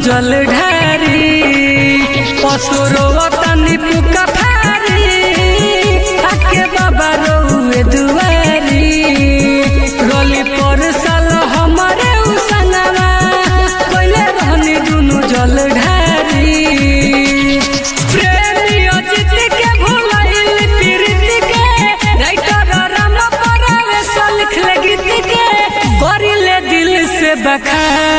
जल ढारी पसुरो तनी पुका फारी आके बाबा रोए दुआरी रोली पर साल हमारे उसंगवा कोइले रहनी दुनु जल ढारी प्रेमी अजित के भुलाइल पीरित के राइटर राम परावे लिख ले गीत के करिले दिल से बखा